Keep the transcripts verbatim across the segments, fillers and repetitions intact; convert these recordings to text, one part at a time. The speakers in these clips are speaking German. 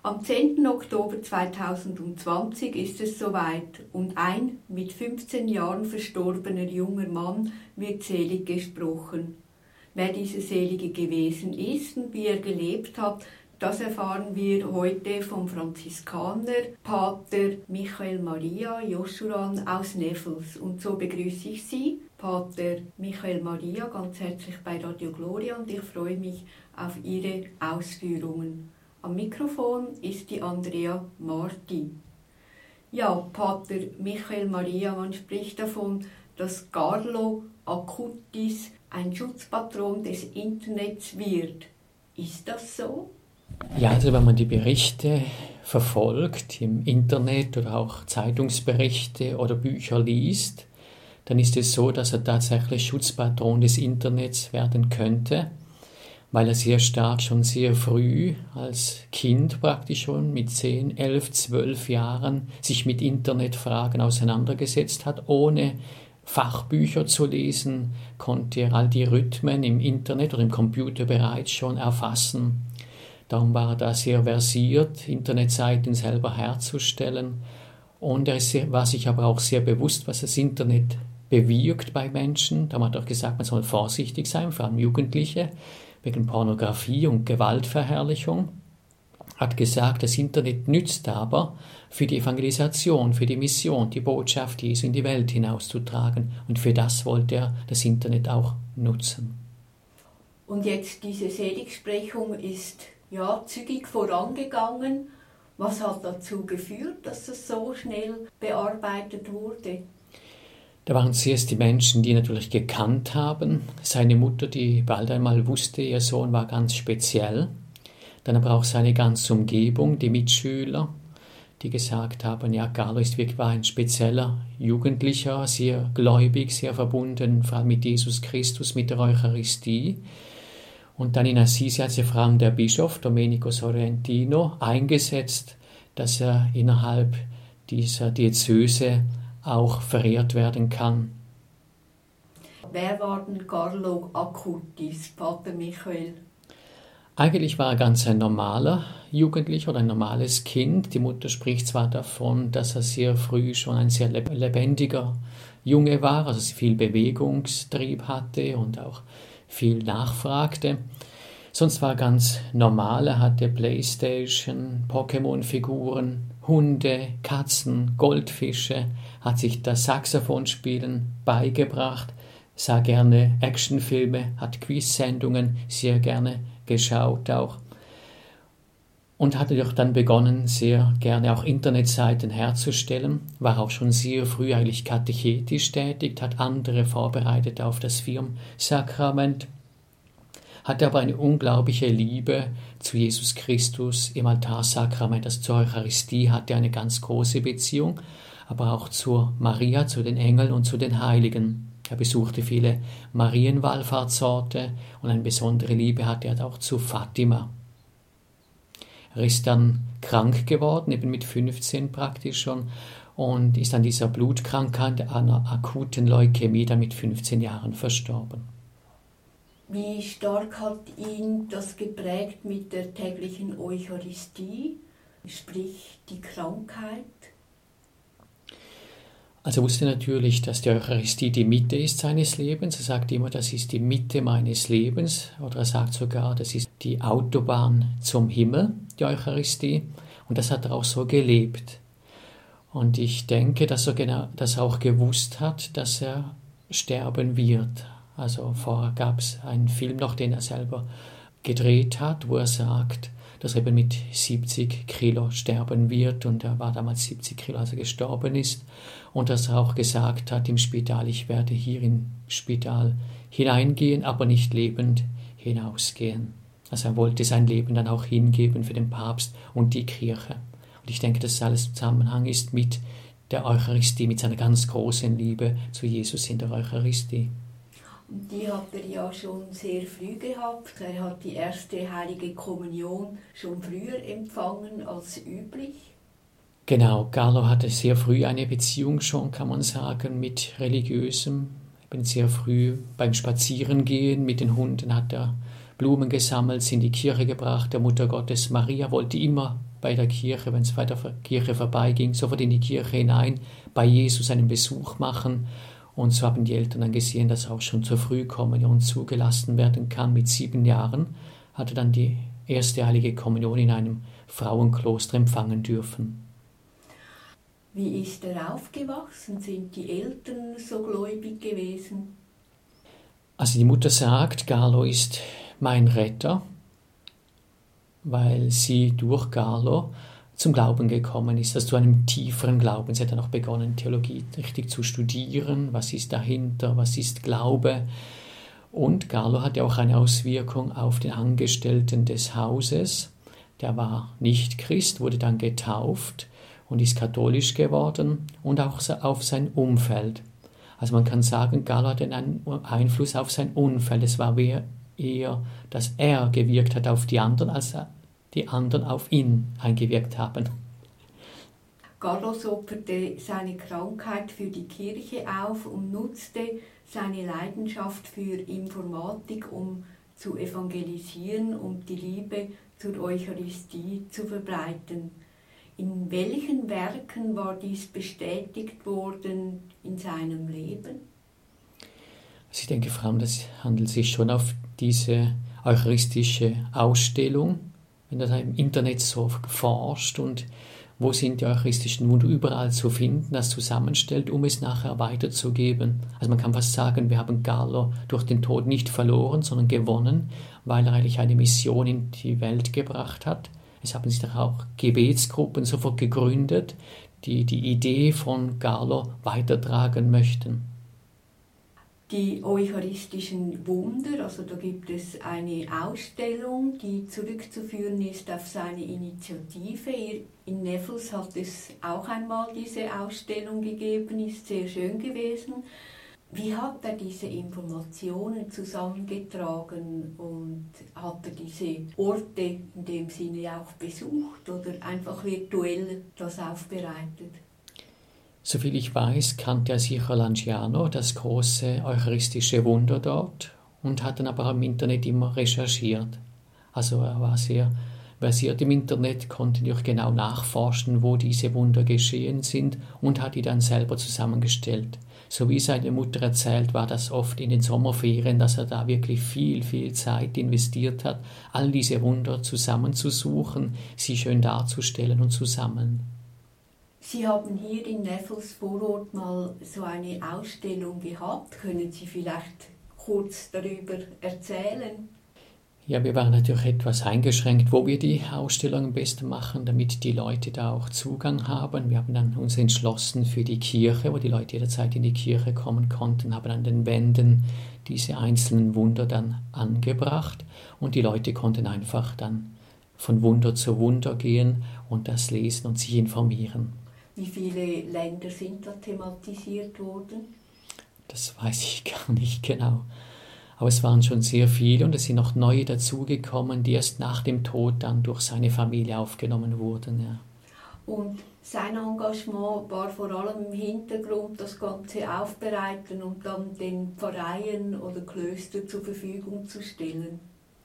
Am zehnten Oktober zweitausendzwanzig ist es soweit und ein mit fünfzehn Jahren verstorbener junger Mann wird selig gesprochen. Wer dieser Selige gewesen ist und wie er gelebt hat, das erfahren wir heute vom Franziskaner Pater Michael Maria Joschuran aus Neffels. Und so begrüße ich Sie, Pater Michael Maria, ganz herzlich bei Radio Gloria und ich freue mich auf Ihre Ausführungen. Am Mikrofon ist die Andrea Marti. Ja, Pater Michael Maria, man spricht davon, dass Carlo Acutis ein Schutzpatron des Internets wird. Ist das so? Ja, also wenn man die Berichte verfolgt im Internet oder auch Zeitungsberichte oder Bücher liest, dann ist es so, dass er tatsächlich Schutzpatron des Internets werden könnte, weil er sehr stark schon sehr früh als Kind praktisch schon mit zehn, elf, zwölf Jahren sich mit Internetfragen auseinandergesetzt hat. Ohne Fachbücher zu lesen, konnte er all die Rhythmen im Internet oder im Computer bereits schon erfassen. Darum war er da sehr versiert, Internetseiten selber herzustellen. Und er sehr, war sich aber auch sehr bewusst, was das Internet bewirkt bei Menschen. Darum hat er auch gesagt, man soll vorsichtig sein, vor allem Jugendliche, wegen Pornografie und Gewaltverherrlichung. Hat gesagt, das Internet nützt aber für die Evangelisation, für die Mission, die Botschaft Jesu in die Welt hinauszutragen. Und für das wollte er das Internet auch nutzen. Und jetzt diese Seligsprechung ist ja zügig vorangegangen. Was hat dazu geführt, dass das so schnell bearbeitet wurde? Da waren zuerst die Menschen, die natürlich gekannt haben. Seine Mutter, die bald einmal wusste, ihr Sohn war ganz speziell. Dann aber auch seine ganze Umgebung, die Mitschüler, die gesagt haben, ja, Carlo ist wirklich war ein spezieller Jugendlicher, sehr gläubig, sehr verbunden, vor allem mit Jesus Christus, mit der Eucharistie. Und dann in Assisi hat sich vor allem der Bischof Domenico Sorrentino eingesetzt, dass er innerhalb dieser Diözese auch verehrt werden kann. Wer war denn Carlo Acutis, Pater Michael? Eigentlich war er ganz ein normaler Jugendlicher oder ein normales Kind. Die Mutter spricht zwar davon, dass er sehr früh schon ein sehr lebendiger Junge war, also viel Bewegungstrieb hatte und auch viel nachfragte. Sonst war er ganz normal. Er hatte Playstation, Pokémon-Figuren, Hunde, Katzen, Goldfische, hat sich das Saxophonspielen beigebracht, sah gerne Actionfilme, hat Quiz-Sendungen sehr gerne geschaut auch und hatte doch dann begonnen, sehr gerne auch Internetseiten herzustellen, war auch schon sehr früh eigentlich katechetisch tätig, hat andere vorbereitet auf das Firmsakrament, hatte aber eine unglaubliche Liebe zu Jesus Christus im Altarsakrament, also zur Eucharistie, hatte eine ganz große Beziehung, aber auch zur Maria, zu den Engeln und zu den Heiligen. Er besuchte viele Marienwallfahrtsorte und eine besondere Liebe hatte er auch zu Fatima. Er ist dann krank geworden, eben mit fünfzehn praktisch schon, und ist an dieser Blutkrankheit, einer akuten Leukämie, dann mit fünfzehn Jahren verstorben. Wie stark hat ihn das geprägt mit der täglichen Eucharistie, sprich die Krankheit? Also er wusste natürlich, dass die Eucharistie die Mitte ist seines Lebens. Er sagt immer, das ist die Mitte meines Lebens. Oder er sagt sogar, das ist die Autobahn zum Himmel, die Eucharistie. Und das hat er auch so gelebt. Und ich denke, dass er, genau, dass er auch gewusst hat, dass er sterben wird. Also vorher gab es einen Film noch, den er selber gedreht hat, wo er sagt, dass er eben mit siebzig Kilo sterben wird. Und er war damals siebzig Kilo, als er gestorben ist. Und dass er auch gesagt hat im Spital, ich werde hier im Spital hineingehen, aber nicht lebend hinausgehen. Also er wollte sein Leben dann auch hingeben für den Papst und die Kirche. Und ich denke, dass das alles im Zusammenhang ist mit der Eucharistie, mit seiner ganz großen Liebe zu Jesus in der Eucharistie. Und die hat er ja schon sehr früh gehabt. Er hat die erste Heilige Kommunion schon früher empfangen als üblich. Genau, Carlo hatte sehr früh eine Beziehung schon, kann man sagen, mit Religiösem. Eben sehr früh beim Spazierengehen mit den Hunden hat er Blumen gesammelt, sie in die Kirche gebracht. Der Mutter Gottes Maria wollte immer bei der Kirche, wenn es bei der Kirche vorbeiging, sofort in die Kirche hinein, bei Jesus einen Besuch machen. Und so haben die Eltern dann gesehen, dass er auch schon zur Frühkommunion zugelassen werden kann. Mit sieben Jahren hat er dann die erste heilige Kommunion in einem Frauenkloster empfangen dürfen. Wie ist er aufgewachsen? Sind die Eltern so gläubig gewesen? Also die Mutter sagt, Carlo ist mein Retter, weil sie durch Carlo zum Glauben gekommen ist, also zu einem tieferen Glauben. Sie hat dann auch begonnen, Theologie richtig zu studieren. Was ist dahinter? Was ist Glaube? Und Carlo hatte auch eine Auswirkung auf den Angestellten des Hauses. Der war nicht Christ, wurde dann getauft und ist katholisch geworden und auch auf sein Umfeld. Also man kann sagen, Carlo hatte einen Einfluss auf sein Umfeld. Es war eher, dass er gewirkt hat auf die anderen, als die anderen auf ihn eingewirkt haben. Carlos opferte seine Krankheit für die Kirche auf und nutzte seine Leidenschaft für Informatik, um zu evangelisieren und die Liebe zur Eucharistie zu verbreiten. In welchen Werken war dies bestätigt worden in seinem Leben? Also ich denke vor allem, das handelt sich schon auf diese eucharistische Ausstellung, wenn du da im Internet so forscht und wo sind die eucharistischen Wunder überall zu finden, das zusammenstellt, um es nachher weiterzugeben. Also man kann fast sagen, wir haben Carlo durch den Tod nicht verloren, sondern gewonnen, weil er eigentlich eine Mission in die Welt gebracht hat. Es haben sich dann auch Gebetsgruppen sofort gegründet, die die Idee von Carlo weitertragen möchten. Die eucharistischen Wunder, also da gibt es eine Ausstellung, die zurückzuführen ist auf seine Initiative. In Neffels hat es auch einmal diese Ausstellung gegeben, ist sehr schön gewesen. Wie hat er diese Informationen zusammengetragen und hat er diese Orte in dem Sinne auch besucht oder einfach virtuell das aufbereitet? Soviel ich weiß, kannte er sicher Lanciano, das große eucharistische Wunder dort, und hat dann aber auch im Internet immer recherchiert. Also er war sehr versiert im Internet, konnte natürlich genau nachforschen, wo diese Wunder geschehen sind und hat die dann selber zusammengestellt. So wie seine Mutter erzählt, war das oft in den Sommerferien, dass er da wirklich viel, viel Zeit investiert hat, all diese Wunder zusammenzusuchen, sie schön darzustellen und zu sammeln. Sie haben hier in Neffels Vorort mal so eine Ausstellung gehabt. Können Sie vielleicht kurz darüber erzählen? Ja, wir waren natürlich etwas eingeschränkt, wo wir die Ausstellung am besten machen, damit die Leute da auch Zugang haben. Wir haben dann uns entschlossen für die Kirche, wo die Leute jederzeit in die Kirche kommen konnten, haben an den Wänden diese einzelnen Wunder dann angebracht und die Leute konnten einfach dann von Wunder zu Wunder gehen und das lesen und sich informieren. Wie viele Länder sind da thematisiert worden? Das weiß ich gar nicht genau. Aber es waren schon sehr viele und es sind noch neue dazugekommen, die erst nach dem Tod dann durch seine Familie aufgenommen wurden. Ja. Und sein Engagement war vor allem im Hintergrund das Ganze aufbereiten und dann den Pfarreien oder Klöstern zur Verfügung zu stellen.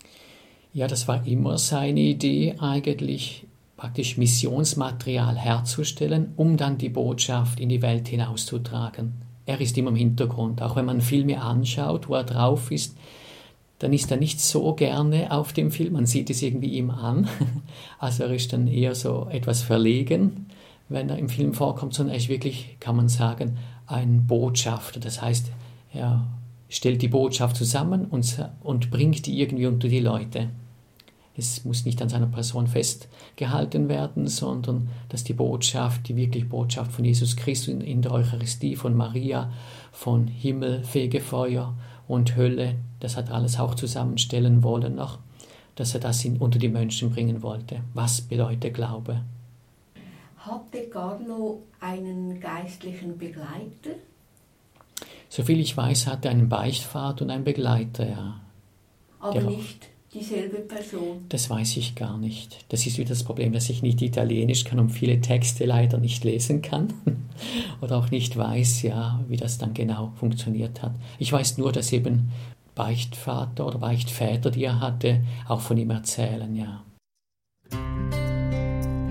Ja, das war immer seine Idee eigentlich, praktisch Missionsmaterial herzustellen, um dann die Botschaft in die Welt hinauszutragen. Er ist immer im Hintergrund. Auch wenn man Filme anschaut, wo er drauf ist, dann ist er nicht so gerne auf dem Film. Man sieht es irgendwie ihm an. Also er ist dann eher so etwas verlegen, wenn er im Film vorkommt, sondern er ist wirklich, kann man sagen, ein Botschafter. Das heißt, er stellt die Botschaft zusammen und, und bringt die irgendwie unter die Leute. Es muss nicht an seiner Person festgehalten werden, sondern dass die Botschaft, die wirkliche Botschaft von Jesus Christus in der Eucharistie, von Maria, von Himmel, Fegefeuer und Hölle, das hat er alles auch zusammenstellen wollen noch, dass er das in, unter die Menschen bringen wollte. Was bedeutet Glaube? Hatte Carlo einen geistlichen Begleiter? Soviel ich weiß, hatte er einen Beichtvater und einen Begleiter, ja. Aber Der nicht dieselbe Person? Das weiß ich gar nicht. Das ist wieder das Problem, dass ich nicht Italienisch kann und viele Texte leider nicht lesen kann oder auch nicht weiß, ja, wie das dann genau funktioniert hat. Ich weiß nur, dass eben Beichtvater oder Beichtväter, die er hatte, auch von ihm erzählen, ja.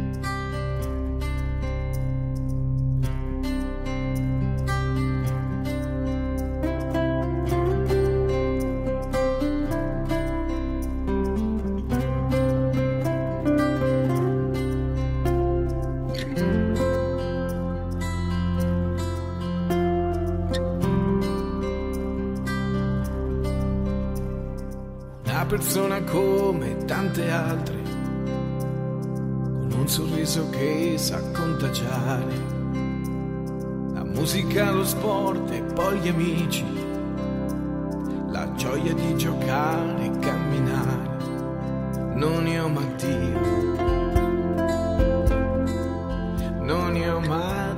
persona come tante altre, con un sorriso che sa contagiare. La musica, lo sport e poi gli amici, la gioia di giocare e camminare. Non io ma Dio, non io ma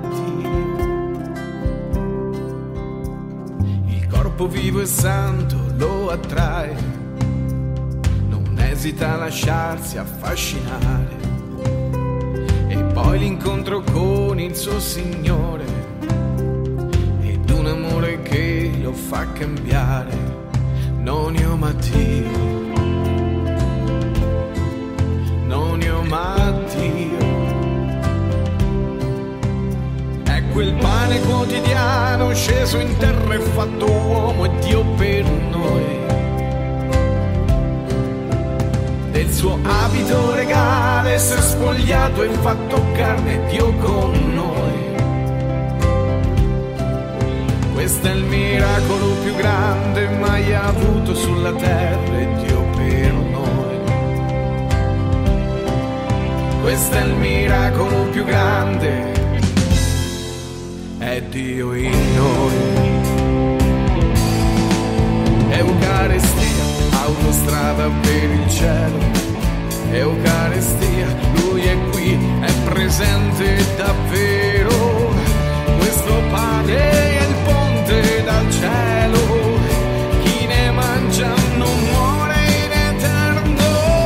Dio. Il corpo vivo e santo lo attrae, non esita a lasciarsi affascinare. E poi l'incontro con il suo Signore, ed un amore che lo fa cambiare. Non io ma Dio, non io ma Dio. È quel pane quotidiano sceso in terra e fatto uomo, e Dio per noi. Del suo abito regale si è spogliato e fatto carne, Dio con noi. Questo è il miracolo più grande mai avuto sulla terra, e Dio per noi. Questo è il miracolo più grande, è Dio in noi. Eucaristia, autostrada per il cielo. Eucaristia, Lui è qui, è presente davvero. Questo pane è il ponte dal cielo, chi ne mangia non muore in eterno.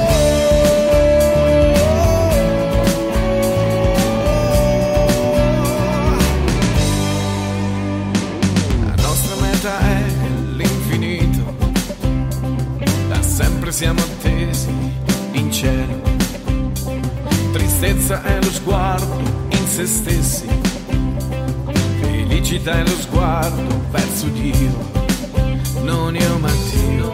La nostra meta è l'infinito, da sempre siamo attesi in cielo. Tristezza è lo sguardo in se stessi, felicità è lo sguardo verso Dio. Non io ma Dio,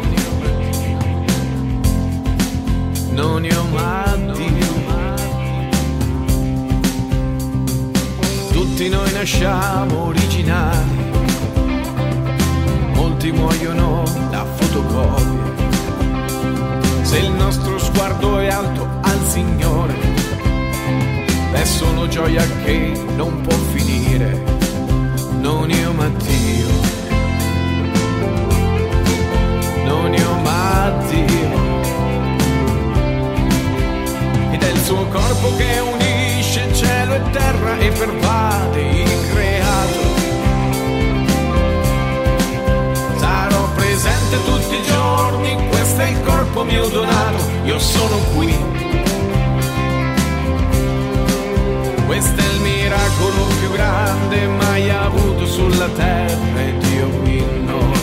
non io ma Dio. Tutti noi nasciamo originali, molti muoiono da fotocopie. Se il nostro sguardo è alto al Signore, è solo gioia che non può finire. Non io ma Dio, non io ma Dio. Ed è il suo corpo che unisce cielo e terra e pervade il creato. Sarò presente tutti i giorni, questo è il corpo mio donato, io sono qui. Questo è il miracolo più grande mai avuto sulla terra, e Dio in noi.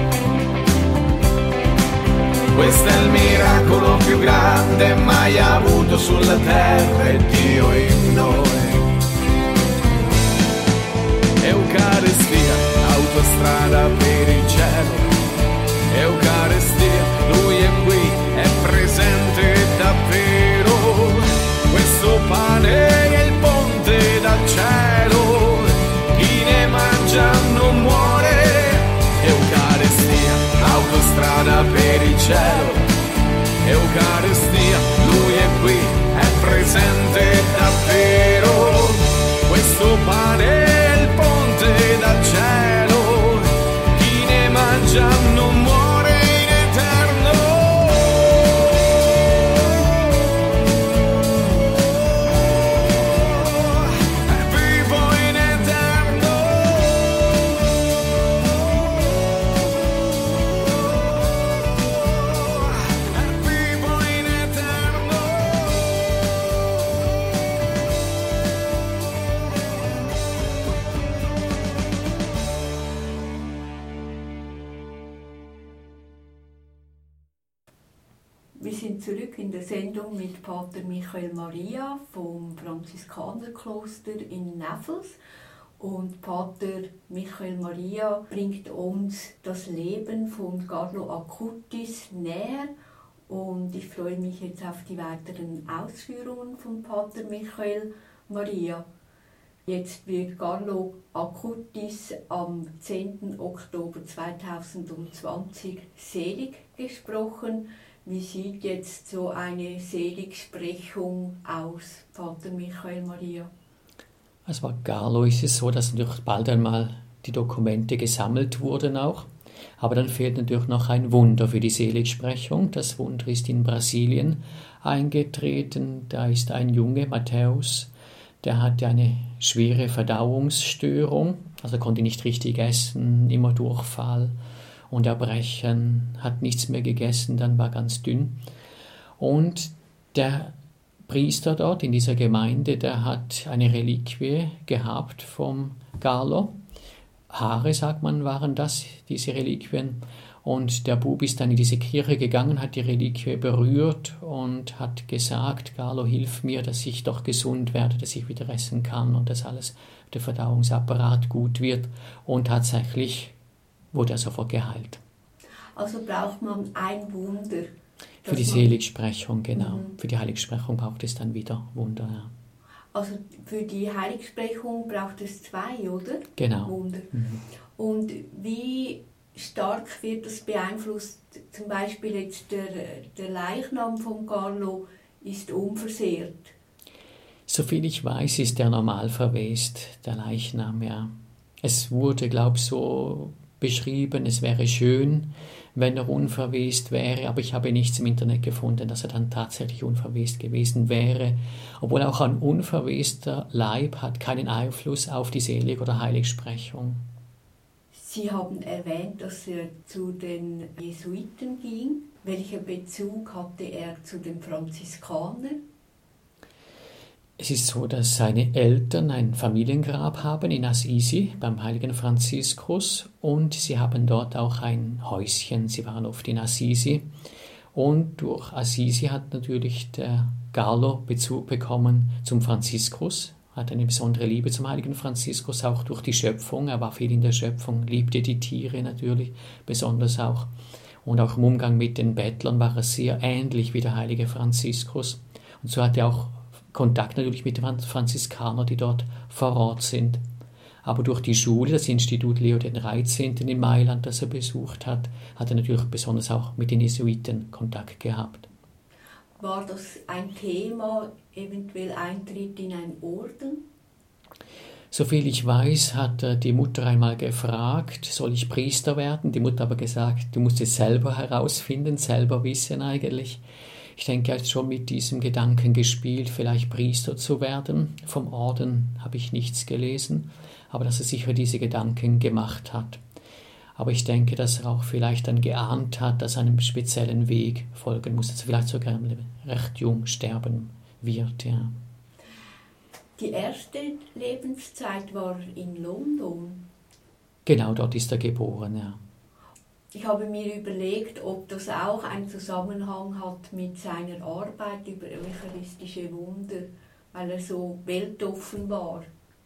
Questo è il miracolo più grande mai avuto sulla terra, e Dio in noi. Eucaristia, autostrada per il cielo. Eucaristia, Lui è qui, è presente davvero. Questo pane è il ponte dal cielo, chi ne mangia non muore. Eucaristia, autostrada per il cielo. Eucaristia, Lui è qui, è presente davvero. Questo pane è il ponte dal cielo, chi ne mangia non muore. Wir sind zurück in der Sendung mit Pater Michael Maria vom Franziskanerkloster in Neffels. Und Pater Michael Maria bringt uns das Leben von Carlo Acutis näher. Und ich freue mich jetzt auf die weiteren Ausführungen von Pater Michael Maria. Jetzt wird Carlo Acutis am zehnten Oktober zweitausendzwanzig selig gesprochen. Wie sieht jetzt so eine Seligsprechung aus, Pater Michael Maria? Also bei Garlo ist es so, dass natürlich bald einmal die Dokumente gesammelt wurden auch. Aber dann fehlt natürlich noch ein Wunder für die Seligsprechung. Das Wunder ist in Brasilien eingetreten. Da ist ein Junge, Matthäus, der hatte eine schwere Verdauungsstörung. Also konnte nicht richtig essen, immer Durchfall und Erbrechen, hat nichts mehr gegessen, dann war ganz dünn. Und der Priester dort in dieser Gemeinde, der hat eine Reliquie gehabt vom Garlo. Haare, sagt man, waren das, diese Reliquien. Und der Bub ist dann in diese Kirche gegangen, hat die Reliquie berührt und hat gesagt, Garlo, hilf mir, dass ich doch gesund werde, dass ich wieder essen kann und dass alles, der Verdauungsapparat gut wird. Und tatsächlich wurde er sofort geheilt. Also braucht man ein Wunder. Für die Seligsprechung, genau. Mhm. Für die Heiligsprechung braucht es dann wieder Wunder, ja. Also für die Heiligsprechung braucht es zwei, oder? Genau. Wunder. Mhm. Und wie stark wird das beeinflusst? Zum Beispiel jetzt der, der Leichnam von Garlo ist unversehrt. Soviel ich weiß, ist der normal verwest, der Leichnam, ja. Es wurde, glaube ich, so beschrieben, es wäre schön, wenn er unverwest wäre, aber ich habe nichts im Internet gefunden, dass er dann tatsächlich unverwest gewesen wäre. Obwohl auch ein unverwester Leib hat keinen Einfluss auf die Selig- oder Heiligsprechung. Sie haben erwähnt, dass er zu den Jesuiten ging. Welchen Bezug hatte er zu den Franziskanern? Es ist so, dass seine Eltern ein Familiengrab haben in Assisi beim heiligen Franziskus und sie haben dort auch ein Häuschen. Sie waren oft in Assisi und durch Assisi hat natürlich der Garlo Bezug bekommen zum Franziskus, hat eine besondere Liebe zum heiligen Franziskus, auch durch die Schöpfung. Er war viel in der Schöpfung, liebte die Tiere natürlich, besonders auch. Und auch im Umgang mit den Bettlern war er sehr ähnlich wie der heilige Franziskus. Und so hat er auch Kontakt natürlich mit den Franziskanern, die dort vor Ort sind. Aber durch die Schule, das Institut Leo der dreizehnte in Mailand, das er besucht hat, hat er natürlich besonders auch mit den Jesuiten Kontakt gehabt. War das ein Thema, eventuell Eintritt in einen Orden? Soviel ich weiß, hat die Mutter einmal gefragt, soll ich Priester werden? Die Mutter aber gesagt, du musst es selber herausfinden, selber wissen eigentlich. Ich denke, er hat schon mit diesem Gedanken gespielt, vielleicht Priester zu werden. Vom Orden habe ich nichts gelesen, aber dass er sicher diese Gedanken gemacht hat. Aber ich denke, dass er auch vielleicht dann geahnt hat, dass er einem speziellen Weg folgen muss, dass er vielleicht sogar recht jung sterben wird. Ja. Die erste Lebenszeit war in London. Genau, dort ist er geboren, ja. Ich habe mir überlegt, ob das auch einen Zusammenhang hat mit seiner Arbeit über eucharistische Wunder, weil er so weltoffen war.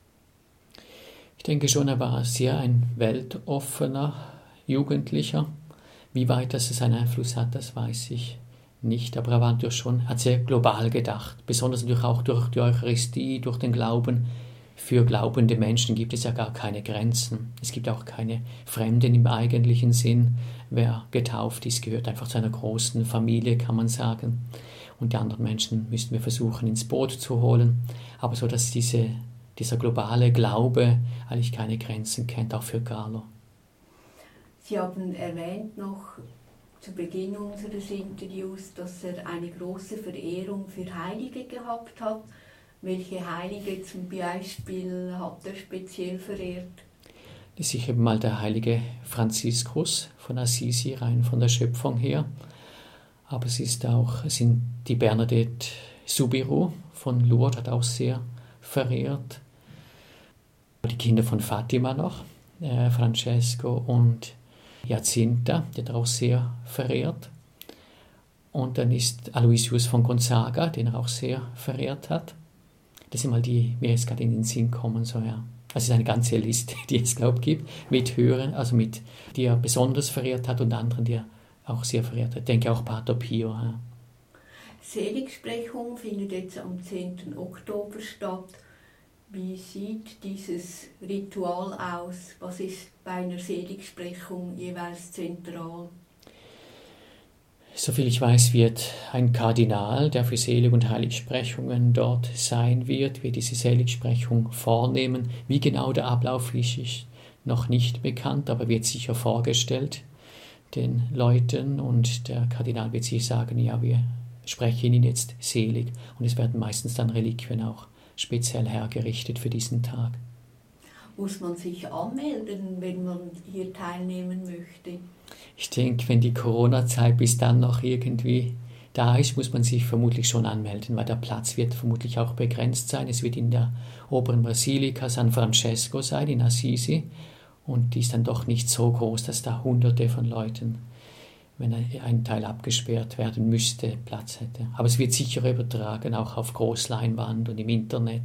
Ich denke schon, er war sehr ein weltoffener Jugendlicher. Wie weit das seinen Einfluss hat, das weiß ich nicht. Aber er war natürlich schon, hat sehr global gedacht, besonders natürlich auch durch die Eucharistie, durch den Glauben. Für glaubende Menschen gibt es ja gar keine Grenzen. Es gibt auch keine Fremden im eigentlichen Sinn. Wer getauft ist, gehört einfach zu einer großen Familie, kann man sagen. Und die anderen Menschen müssen wir versuchen, ins Boot zu holen. Aber so, dass diese, dieser globale Glaube eigentlich keine Grenzen kennt, auch für Garlo. Sie haben erwähnt noch zu Beginn unseres Interviews, dass er eine große Verehrung für Heilige gehabt hat. Welche Heilige zum Beispiel hat er speziell verehrt? Das ist sicher mal der heilige Franziskus von Assisi, rein von der Schöpfung her. Aber es ist auch, es sind die Bernadette Soubirous von Lourdes, hat auch sehr verehrt. Die Kinder von Fatima noch, äh, Francesco und Jacinta, die hat er auch sehr verehrt. Und dann ist Aloysius von Gonzaga, den er auch sehr verehrt hat. Das sind mal die, mir jetzt gerade in den Sinn kommen, so ja. Also es ist eine ganze Liste, die es, glaube ich, gibt, mit Höheren, also mit, die er besonders verehrt hat und anderen, die er auch sehr verehrt hat. Ich denke auch Pater Pio. Ja. Seligsprechung findet jetzt am zehnten Oktober statt. Wie sieht dieses Ritual aus? Was ist bei einer Seligsprechung jeweils zentral? Soviel ich weiß, wird ein Kardinal, der für Selig- und Heiligsprechungen dort sein wird, wird diese Seligsprechung vornehmen. Wie genau der Ablauf ist, ist noch nicht bekannt, aber wird sicher vorgestellt den Leuten und der Kardinal wird sich sagen, ja, wir sprechen ihn jetzt selig und es werden meistens dann Reliquien auch speziell hergerichtet für diesen Tag. Muss man sich anmelden, wenn man hier teilnehmen möchte? Ich denke, wenn die Corona-Zeit bis dann noch irgendwie da ist, muss man sich vermutlich schon anmelden, weil der Platz wird vermutlich auch begrenzt sein. Es wird in der oberen Basilika San Francesco sein, in Assisi. Und die ist dann doch nicht so groß, dass da Hunderte von Leuten, wenn ein Teil abgesperrt werden müsste, Platz hätte. Aber es wird sicher übertragen, auch auf Großleinwand und im Internet.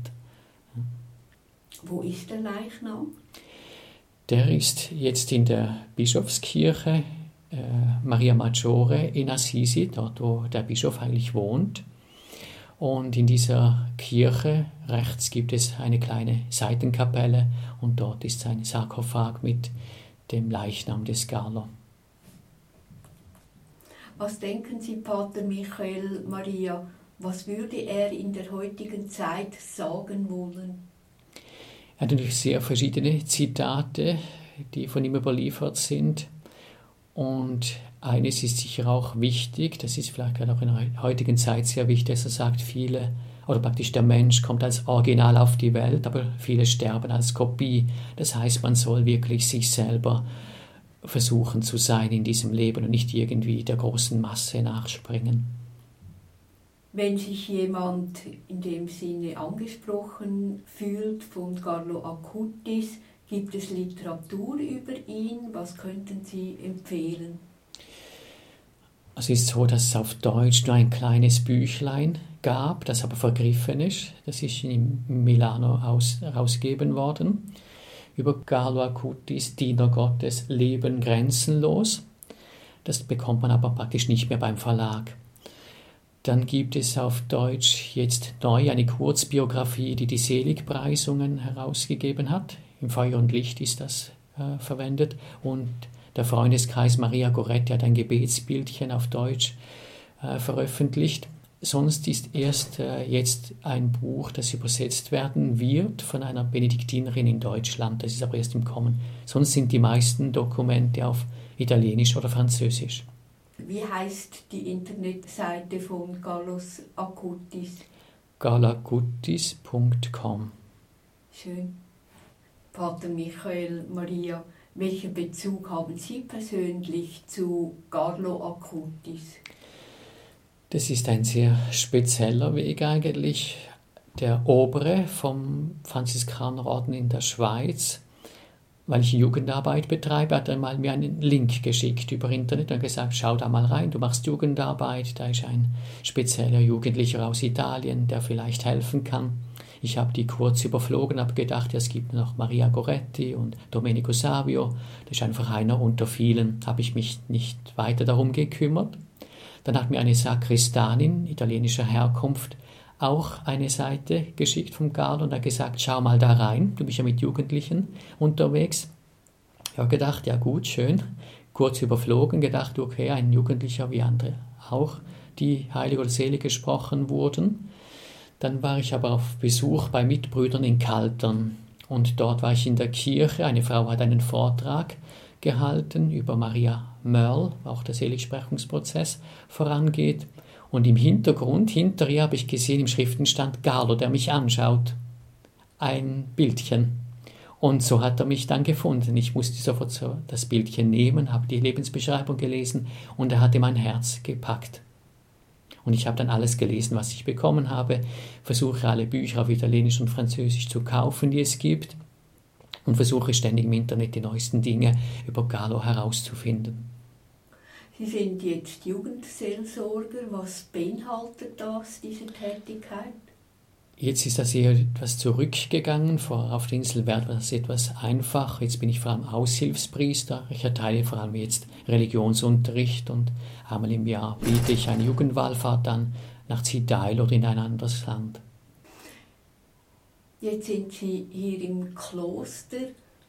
Wo ist der Leichnam? Der ist jetzt in der Bischofskirche äh, Maria Maggiore in Assisi, dort wo der Bischof eigentlich wohnt. Und in dieser Kirche rechts gibt es eine kleine Seitenkapelle und dort ist ein Sarkophag mit dem Leichnam des Gallo. Was denken Sie, Pater Michael Maria, was würde er in der heutigen Zeit sagen wollen? Er hat natürlich sehr verschiedene Zitate, die von ihm überliefert sind. Und eines ist sicher auch wichtig, das ist vielleicht auch in der heutigen Zeit sehr wichtig, dass er sagt, viele, oder praktisch der Mensch kommt als Original auf die Welt, aber viele sterben als Kopie. Das heißt, man soll wirklich sich selber versuchen zu sein in diesem Leben und nicht irgendwie der großen Masse nachspringen. Wenn sich jemand in dem Sinne angesprochen fühlt von Carlo Acutis, gibt es Literatur über ihn? Was könnten Sie empfehlen? Es ist so, dass es auf Deutsch nur ein kleines Büchlein gab, das aber vergriffen ist. Das ist in Milano aus, herausgegeben worden. Über Carlo Acutis, Diener Gottes, Leben grenzenlos. Das bekommt man aber praktisch nicht mehr beim Verlag. Dann gibt es auf Deutsch jetzt neu eine Kurzbiografie, die die Seligpreisungen herausgegeben hat. Im Feuer und Licht ist das äh, verwendet. Und der Freundeskreis Maria Goretti hat ein Gebetsbildchen auf Deutsch äh, veröffentlicht. Sonst ist erst äh, jetzt ein Buch, das übersetzt werden wird von einer Benediktinerin in Deutschland. Das ist aber erst im Kommen. Sonst sind die meisten Dokumente auf Italienisch oder Französisch. Wie heißt die Internetseite von Carlos Acutis? carloacutis punkt com. Schön. Pater Michael Maria, welchen Bezug haben Sie persönlich zu Carlo Acutis? Das ist ein sehr spezieller Weg eigentlich. Der Obere vom Franziskanerorden in der Schweiz, weil ich Jugendarbeit betreibe, hat er mal mir einen Link geschickt über Internet und gesagt, schau da mal rein, du machst Jugendarbeit, da ist ein spezieller Jugendlicher aus Italien, der vielleicht helfen kann. Ich habe die kurz überflogen, habe gedacht, ja, es gibt noch Maria Goretti und Domenico Savio, das ist einfach einer unter vielen, habe ich mich nicht weiter darum gekümmert. Dann hat mir eine Sakristanin italienischer Herkunft auch eine Seite geschickt vom Carlo und hat gesagt, schau mal da rein, du bist ja mit Jugendlichen unterwegs. Ich habe gedacht, ja gut, schön, kurz überflogen, gedacht, okay, ein Jugendlicher wie andere auch, die heilig oder selig gesprochen wurden. Dann war ich aber auf Besuch bei Mitbrüdern in Kaltern und dort war ich in der Kirche, eine Frau hat einen Vortrag gehalten über Maria Mörl, auch der Seligsprechungsprozess vorangeht. Und im Hintergrund, hinter ihr habe ich gesehen, im Schriftenstand Carlo, der mich anschaut. Ein Bildchen. Und so hat er mich dann gefunden. Ich musste sofort so das Bildchen nehmen, habe die Lebensbeschreibung gelesen und er hatte mein Herz gepackt. Und ich habe dann alles gelesen, was ich bekommen habe, versuche alle Bücher auf Italienisch und Französisch zu kaufen, die es gibt und versuche ständig im Internet die neuesten Dinge über Carlo herauszufinden. Sie sind jetzt Jugendseelsorger. Was beinhaltet das, diese Tätigkeit? Jetzt ist das eher etwas zurückgegangen. Vor, auf der Insel war das etwas einfacher. Jetzt bin ich vor allem Aushilfspriester. Ich erteile vor allem jetzt Religionsunterricht und einmal im Jahr biete ich eine Jugendwallfahrt an nach Zital oder in ein anderes Land. Jetzt sind Sie hier im Kloster,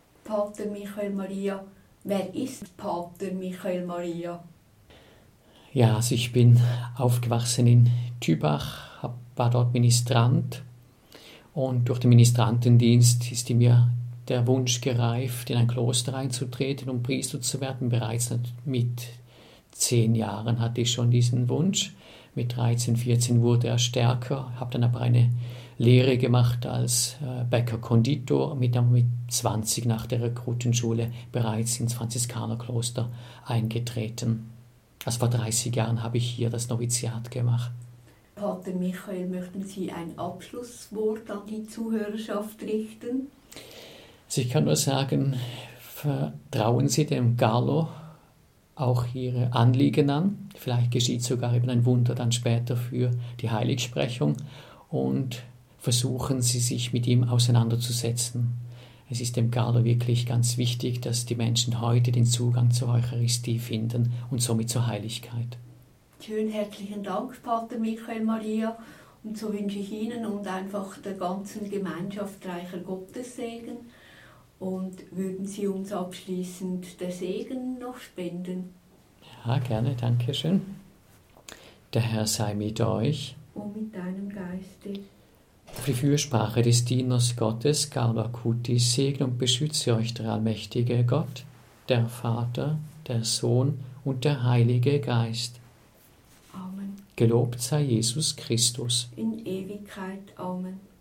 Pater Michael Maria. Wer ist Pater Michael Maria? Ja, also ich bin aufgewachsen in Tübach, hab, war dort Ministrant und durch den Ministrantendienst ist in mir der Wunsch gereift, in ein Kloster einzutreten, um Priester zu werden. Bereits mit zehn Jahren hatte ich schon diesen Wunsch. Mit dreizehn, vierzehn wurde er stärker, habe dann aber eine Lehre gemacht als äh, Bäcker-Konditor, mit, mit zwanzig nach der Rekrutenschule bereits ins Franziskanerkloster eingetreten. Also vor dreißig Jahren habe ich hier das Noviziat gemacht. Pater Michael, möchten Sie ein Abschlusswort an die Zuhörerschaft richten? Also ich kann nur sagen, vertrauen Sie dem Gallo auch Ihre Anliegen an. Vielleicht geschieht sogar eben ein Wunder dann später für die Heiligsprechung und versuchen Sie, sich mit ihm auseinanderzusetzen. Es ist dem Gallo wirklich ganz wichtig, dass die Menschen heute den Zugang zur Eucharistie finden und somit zur Heiligkeit. Schön, herzlichen Dank, Pater Michael Maria. Und so wünsche ich Ihnen und einfach der ganzen Gemeinschaft reicher Gottessegen. Und würden Sie uns abschließend der Segen noch spenden? Ja, gerne, danke schön. Der Herr sei mit euch. Und mit deinem Geiste. Auf die Fürsprache des Dieners Gottes, Carlo Acutis, segne und beschütze euch der allmächtige Gott, der Vater, der Sohn und der Heilige Geist. Amen. Gelobt sei Jesus Christus. In Ewigkeit. Amen.